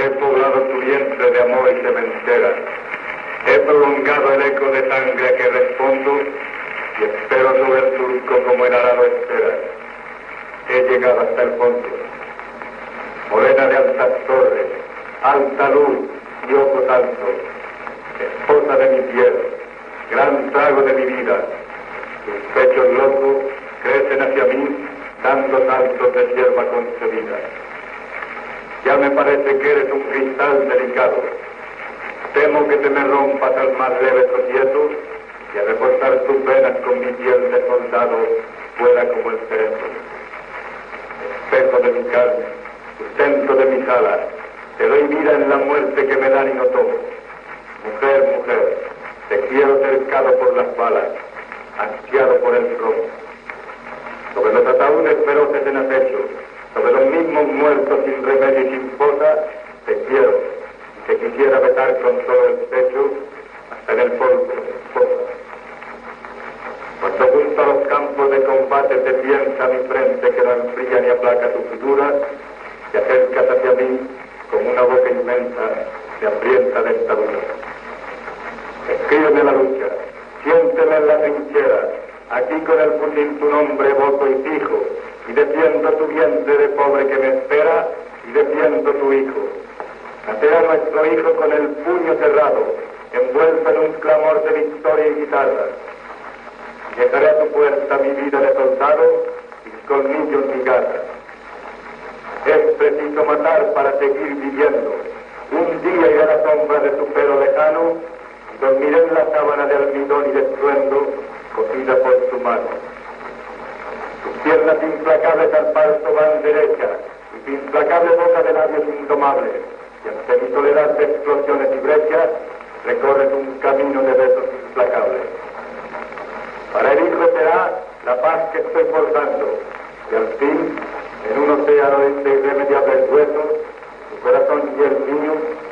he poblado tu vientre de amor y sementera. He prolongado el eco de sangre a que respondo y espero sobre el surco como el arado espera. He llegado hasta el fondo. Morena de altas torres, alta luz y ojo santo, esposa de mi piel, gran trago de mi vida. Tus pechos locos crecen hacia mí, dando saltos de hierba concebida. Ya me parece que eres un cristal delicado. Temo que te me rompas al más leve tropiezo y al reforzar tus venas con mi piel de soldado fuera como el cerebro. Espejo de mi carne, sustento de mis alas, te doy vida en la muerte que me dan y no tomo. Mujer, mujer, te quiero cercado por las balas, ansiado por el robo. Sobre los ataúdes feroces en acecho, sobre los mismos muertos sin remedio y sin fosa, te quiero, y te quisiera besar con todo el pecho, hasta en el polvo, fosa. Cuando junto a los campos de combate te piensa mi frente que no enfría ni aplaca tu figura, te acercas hacia mí como una boca inmensa de hambrienta dentadura. Escríbeme la lucha, siénteme en la trinchera, aquí con el fusil tu nombre evoco y fijo, y defiendo tu vientre de pobre que me espera, y defiendo tu hijo. Nacerá nuestro hijo con el puño cerrado, envuelto en un clamor de victoria y guitarra. Dejaré a tu puerta mi vida de soldado, y colmillos mi garra. Es preciso matar para seguir viviendo. Un día iré a la sombra de tu pelo lejano, y dormiré en la sábana de almidón y de estruendo, cosida por tu mano. Tus piernas implacables al paso van derecha, y tu implacable boca de labios indomables, y ante mi soledad de explosiones y brechas, recorres un camino de besos implacables. Para el hijo será la paz que estoy forjando, y al fin, en un océano de irremediables huesos, tu corazón y el mío